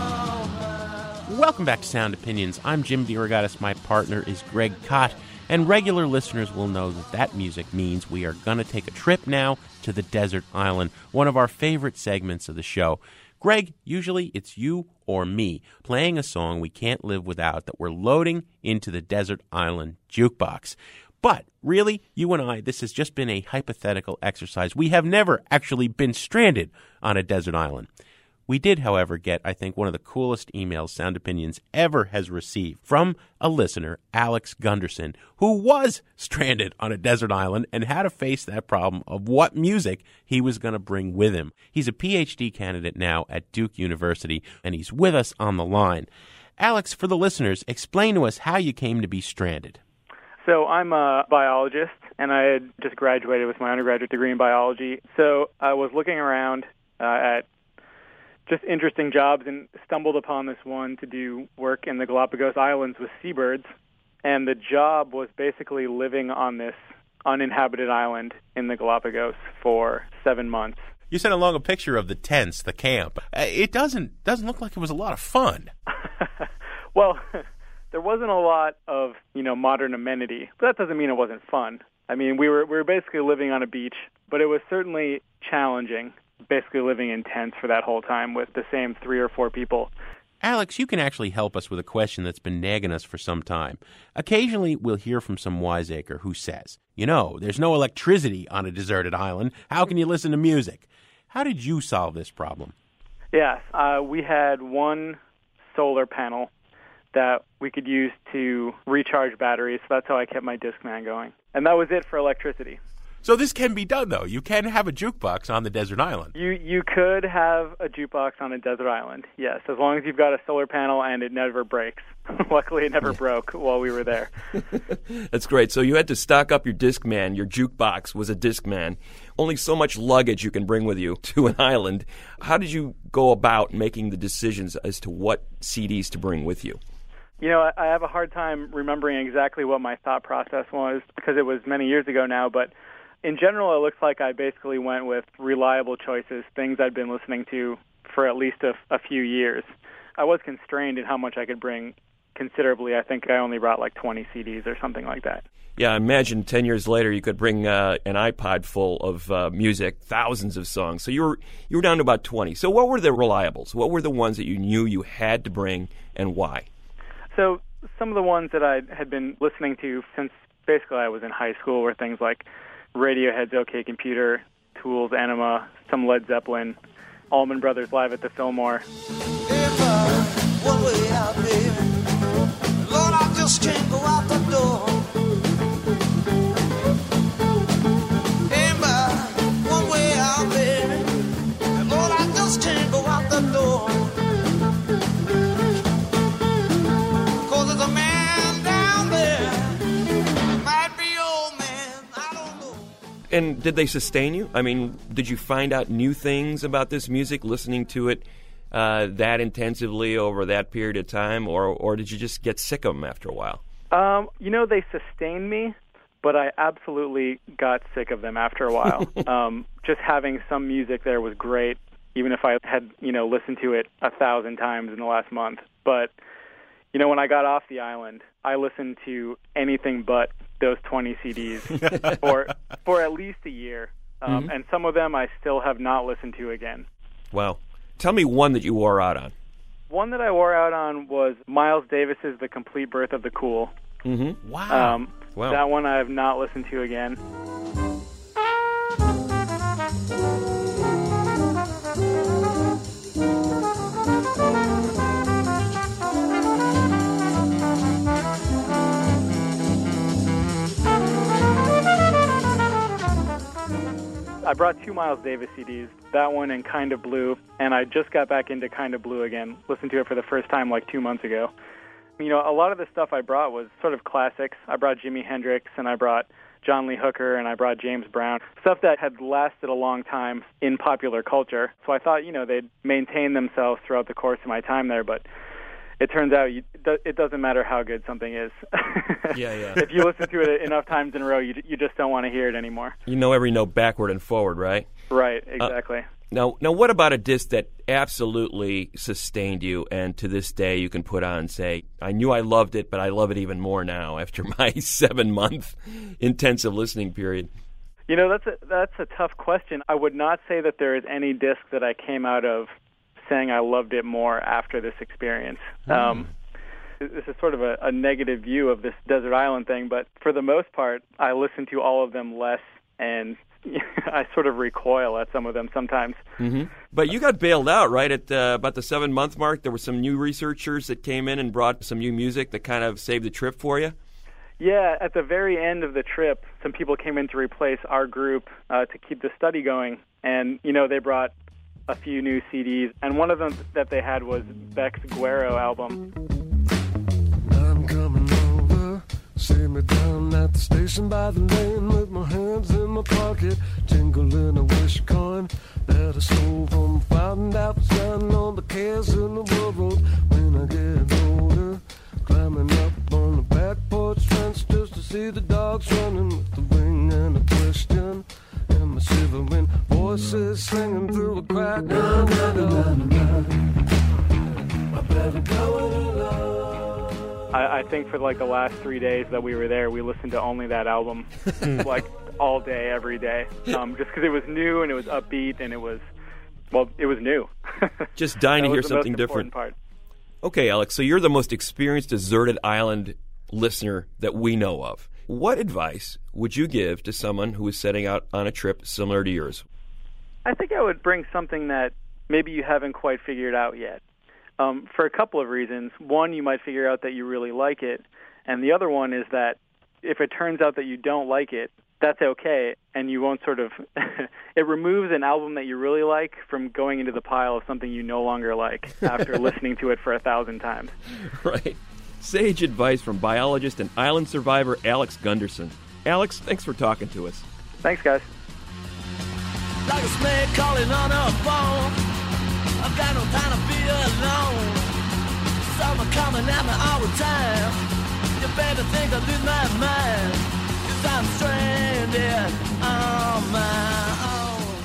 Welcome back to Sound Opinions. I'm Jim DeRogatis. My partner is Greg Kot. And regular listeners will know that music means we are going to take a trip now to the desert island, one of our favorite segments of the show. Greg, usually it's you or me playing a song we can't live without that we're loading into the desert island jukebox. But really, you and I, this has just been a hypothetical exercise. We have never actually been stranded on a desert island. We did, however, get, I think, one of the coolest emails Sound Opinions ever has received from a listener, Alex Gunderson, who was stranded on a desert island and had to face that problem of what music he was going to bring with him. He's a PhD candidate now at Duke University, and he's with us on the line. Alex, for the listeners, explain to us how you came to be stranded. So I'm a biologist, and I had just graduated with my undergraduate degree in biology. So I was looking around at just interesting jobs and stumbled upon this one to do work in the Galapagos Islands with seabirds. And the job was basically living on this uninhabited island in the Galapagos for 7 months. You sent along a picture of the tents, the camp. It doesn't look like it was a lot of fun. Well, there wasn't a lot of, modern amenity, but that doesn't mean it wasn't fun. I mean, we were basically living on a beach, but it was certainly challenging, basically living in tents for that whole time with the same 3 or 4 people. Alex, you can actually help us with a question that's been nagging us for some time. Occasionally, we'll hear from some wiseacre who says, there's no electricity on a deserted island. How can you listen to music? How did you solve this problem? Yes, we had one solar panel that we could use to recharge batteries. So that's how I kept my Discman going. And that was it for electricity. So this can be done, though. You can have a jukebox on the desert island. You could have a jukebox on a desert island, yes, as long as you've got a solar panel and it never breaks. Luckily, it never broke while we were there. That's great. So you had to stock up your Discman. Your jukebox was a Discman. Only so much luggage you can bring with you to an island. How did you go about making the decisions as to what CDs to bring with you? You know, I have a hard time remembering exactly what my thought process was because it was many years ago now, but in general, it looks like I basically went with reliable choices, things I'd been listening to for at least a few years. I was constrained in how much I could bring considerably. I think I only brought like 20 CDs or something like that. Yeah, I imagine 10 years later you could bring an iPod full of music, thousands of songs. So you were down to about 20. So what were the reliables? What were the ones that you knew you had to bring and why? So some of the ones that I had been listening to since basically I was in high school were things like Radiohead's OK Computer, Tool's Anima, some Led Zeppelin, Allman Brothers Live at the Fillmore. One way out, baby. Lord, I just can't go out the door. Ain't by one way out, baby. Lord, I just can't go out the door. 'Cause there's a man down there. Might be old man, I don't know. And did they sustain you? I mean, did you find out new things about this music, listening to it that intensively over that period of time, or did you just get sick of them after a while? You know, they sustained me, but I absolutely got sick of them after a while. Just having some music there was great, even if I had, listened to it 1,000 times in the last month. But, when I got off the island, I listened to anything but those 20 CDs for at least a year. And some of them I still have not listened to again. Wow. Tell me one that you wore out on. One that I wore out on was Miles Davis's The Complete Birth of the Cool. Mm-hmm. Wow. Wow. That one I have not listened to again. I brought 2 Miles Davis CDs, that one and Kind of Blue, and I just got back into Kind of Blue again, listened to it for the first time like 2 months ago. A lot of the stuff I brought was sort of classics. I brought Jimi Hendrix, and I brought John Lee Hooker, and I brought James Brown, stuff that had lasted a long time in popular culture. So I thought, they'd maintain themselves throughout the course of my time there, but it turns out it doesn't matter how good something is. Yeah. If you listen to it enough times in a row, you just don't want to hear it anymore. You know every note backward and forward, right? Right, exactly. Now, what about a disc that absolutely sustained you, and to this day you can put on and say, I knew I loved it, but I love it even more now after my 7-month intensive listening period? That's a tough question. I would not say that there is any disc that I came out of saying I loved it more after this experience. This is sort of a negative view of this desert island thing, but for the most part, I listen to all of them less, and I sort of recoil at some of them sometimes. Mm-hmm. But you got bailed out, right, at about the 7-month mark? There were some new researchers that came in and brought some new music that kind of saved the trip for you? Yeah, at the very end of the trip, some people came in to replace our group to keep the study going, and, they brought a few new CDs, and one of them that they had was Beck's Guero album. I'm coming over, see me down at the station by the lane with my hands in my pocket, jingling a wish coin that I stole from a fountain that was down on the cares in the world. When I get older, climbing up on the back porch fence just to see the dogs running with the ring and a question. And my shivering voices singing through a crack. I think for like the last 3 days that we were there, we listened to only that album, like all day, every day, just because it was new and it was upbeat and it was new. Just dying to hear something different. Part. Okay, Alex, so you're the most experienced deserted island listener that we know of. What advice would you give to someone who is setting out on a trip similar to yours? I think I would bring something that maybe you haven't quite figured out yet. For a couple of reasons. One, you might figure out that you really like it, and the other one is that if it turns out that you don't like it, that's okay, and you won't sort of it removes an album that you really like from going into the pile of something you no longer like after listening to it for 1,000 times. Right. Sage advice from biologist and island survivor Alex Gunderson. Alex, thanks for talking to us. Thanks, guys. Like a snake calling on a phone, I've got no time to be alone. Someone coming at me all the time. You better think I lose my mind. I'm stranded on my own.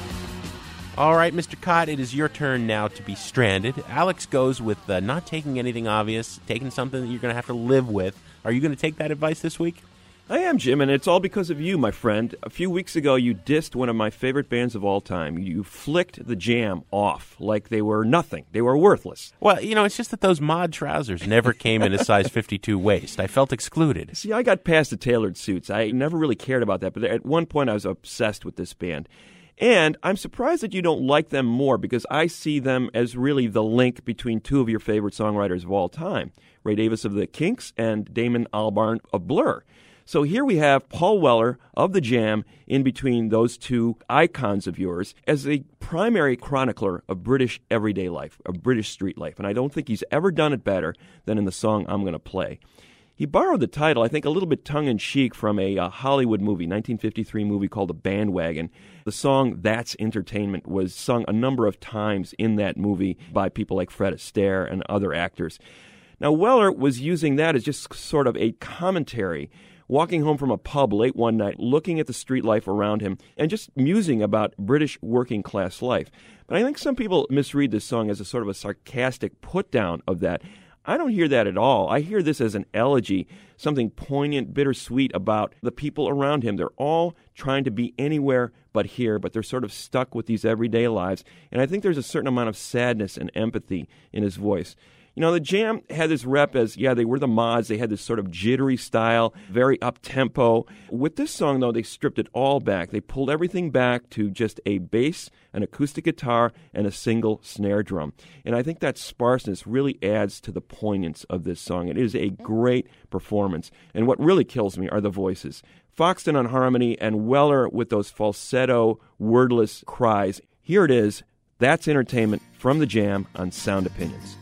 All right, Mr. Cott, it is your turn now to be stranded. Alex goes with not taking anything obvious, taking something that you're going to have to live with. Are you going to take that advice this week? I am, Jim, and it's all because of you, my friend. A few weeks ago, you dissed one of my favorite bands of all time. You flicked the Jam off like they were nothing. They were worthless. Well, it's just that those mod trousers never came in a size 52 waist. I felt excluded. See, I got past the tailored suits. I never really cared about that, but at one point I was obsessed with this band. And I'm surprised that you don't like them more because I see them as really the link between two of your favorite songwriters of all time, Ray Davies of the Kinks and Damon Albarn of Blur. So here we have Paul Weller of the Jam in between those two icons of yours as a primary chronicler of British everyday life, of British street life. And I don't think he's ever done it better than in the song I'm Going to Play. He borrowed the title, I think, a little bit tongue-in-cheek from a Hollywood movie, 1953 movie called The Bandwagon. The song That's Entertainment was sung a number of times in that movie by people like Fred Astaire and other actors. Now, Weller was using that as just sort of a commentary, walking home from a pub late one night, looking at the street life around him, and just musing about British working-class life. But I think some people misread this song as a sort of a sarcastic put-down of that. I don't hear that at all. I hear this as an elegy, something poignant, bittersweet about the people around him. They're all trying to be anywhere but here, but they're sort of stuck with these everyday lives. And I think there's a certain amount of sadness and empathy in his voice. The Jam had this rep as, they were the mods. They had this sort of jittery style, very up-tempo. With this song, though, they stripped it all back. They pulled everything back to just a bass, an acoustic guitar, and a single snare drum. And I think that sparseness really adds to the poignance of this song. It is a great performance. And what really kills me are the voices. Foxton on harmony and Weller with those falsetto, wordless cries. Here it is. That's Entertainment from the Jam on Sound Opinions.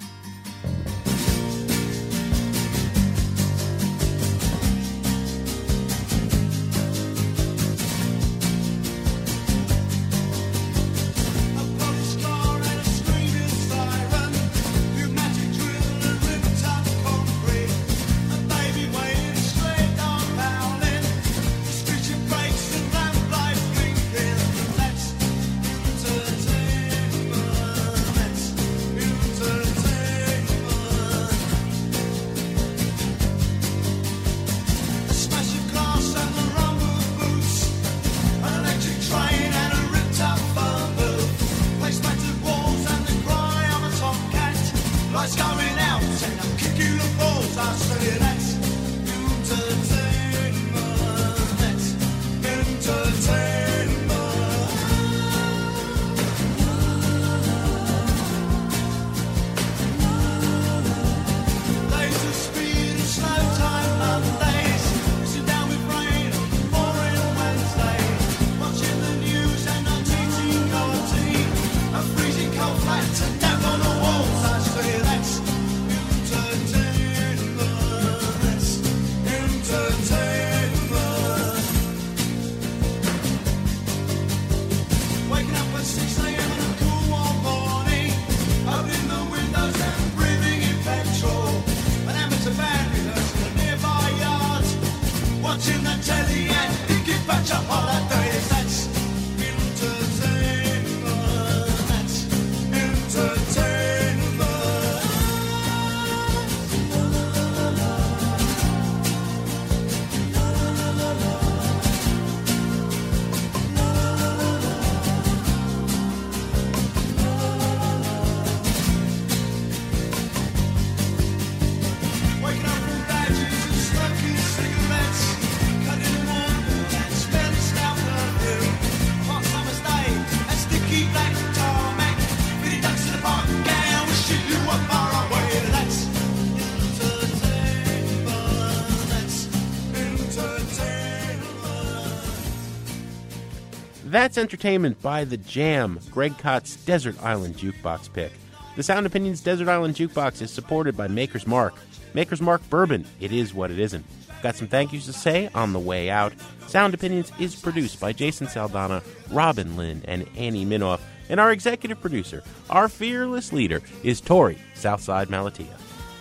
That's entertainment by The Jam, Greg Kott's Desert Island Jukebox pick. The Sound Opinions Desert Island Jukebox is supported by Maker's Mark. Maker's Mark Bourbon, it is what it isn't. Got some thank yous to say on the way out. Sound Opinions is produced by Jason Saldana, Robin Lynn, and Annie Minoff. And our executive producer, our fearless leader, is Tori Southside Malatia.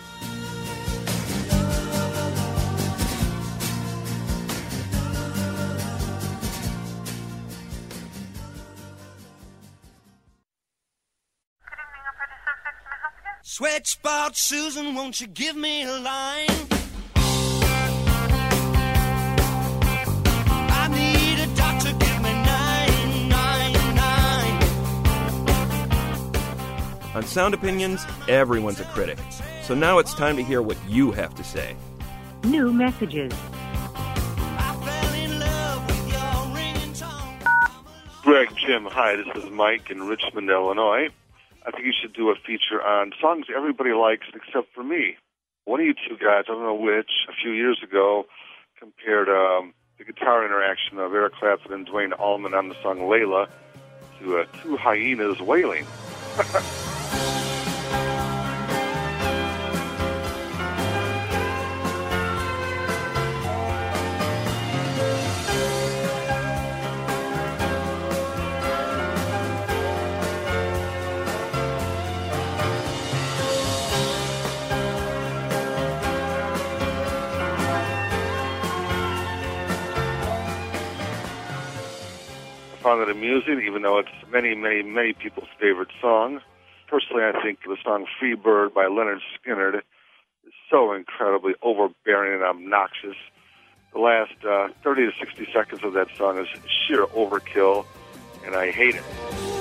Sweatspot Susan, won't you give me a line? I need a doctor, give me 999. On Sound Opinions, everyone's a critic. So now it's time to hear what you have to say. New messages. Greg, Jim, hi, this is Mike in Richmond, Illinois. I think you should do a feature on songs everybody likes except for me. One of you two guys, I don't know which, a few years ago, compared the guitar interaction of Eric Clapton and Duane Allman on the song Layla to two hyenas wailing. I found it amusing, even though it's many, many, many people's favorite song. Personally, I think the song Free Bird by Leonard Skinner is so incredibly overbearing and obnoxious. The last 30 to 60 seconds of that song is sheer overkill, and I hate it.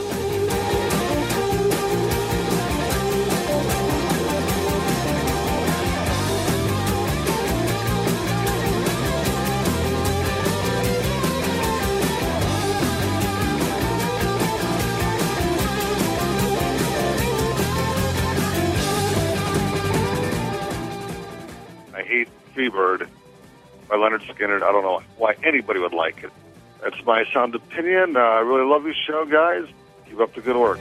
Freebird by Leonard Skinner. I don't know why anybody would like it. That's my sound opinion. I really love your show, guys. Keep up the good work.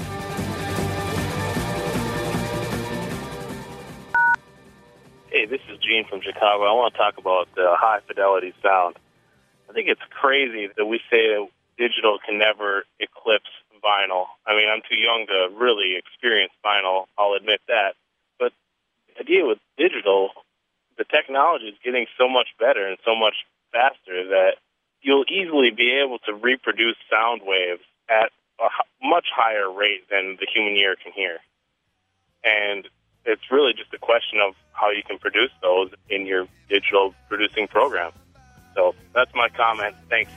Hey, this is Gene from Chicago. I want to talk about the high-fidelity sound. I think it's crazy that we say that digital can never eclipse vinyl. I mean, I'm too young to really experience vinyl, I'll admit that. But the idea with digital, the technology is getting so much better and so much faster that you'll easily be able to reproduce sound waves at a much higher rate than the human ear can hear. And it's really just a question of how you can produce those in your digital producing program. So that's my comment. Thanks.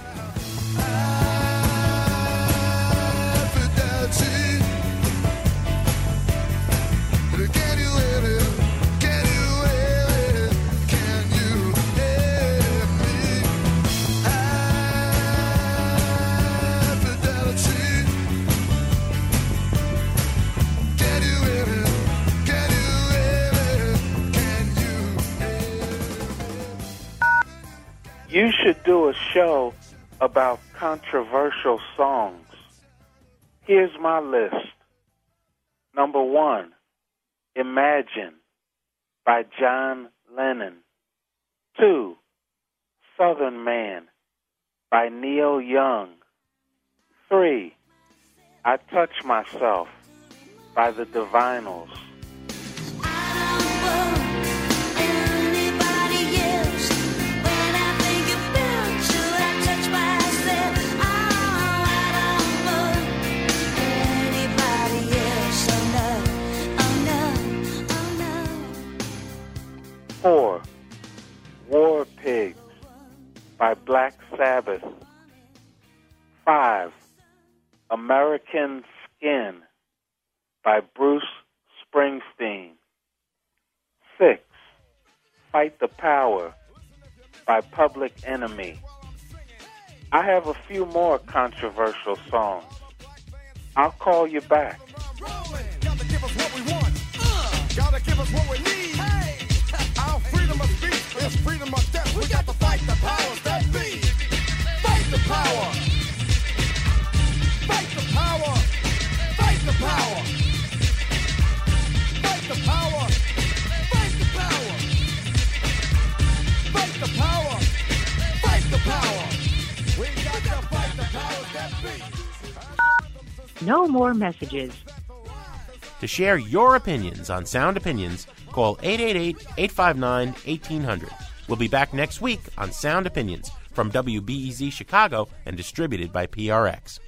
You should do a show about controversial songs. Here's my list. Number 1, Imagine by John Lennon. 2, Southern Man by Neil Young. 3, I Touch Myself by the Divinyls. Four, War Pigs by Black Sabbath. 5, American Skin by Bruce Springsteen. 6, Fight the Power by Public Enemy. I have a few more controversial songs. I'll call you back. Gotta give us what we want. Gotta give us what we need. Hey, our freedom of speech is freedom of death. We got to fight the powers that be. Fight the power. power. Fight the power. Fight the power. Fight the power. Fight the power. We got to fight the powers that be. No more messages. To share your opinions on Sound Opinions, call 888-859-1800. We'll be back next week on Sound Opinions from WBEZ Chicago and distributed by PRX.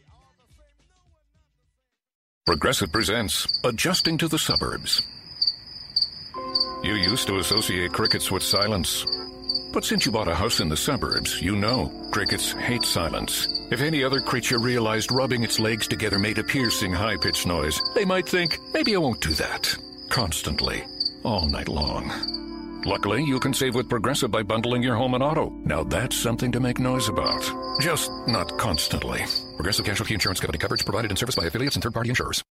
Progressive presents Adjusting to the Suburbs. You used to associate crickets with silence. But since you bought a house in the suburbs, you know crickets hate silence. If any other creature realized rubbing its legs together made a piercing, high-pitched noise, they might think, maybe I won't do that. Constantly. All night long. Luckily, you can save with Progressive by bundling your home and auto. Now that's something to make noise about. Just not constantly. Progressive Casualty Insurance Company. Coverage provided in service by affiliates and third-party insurers.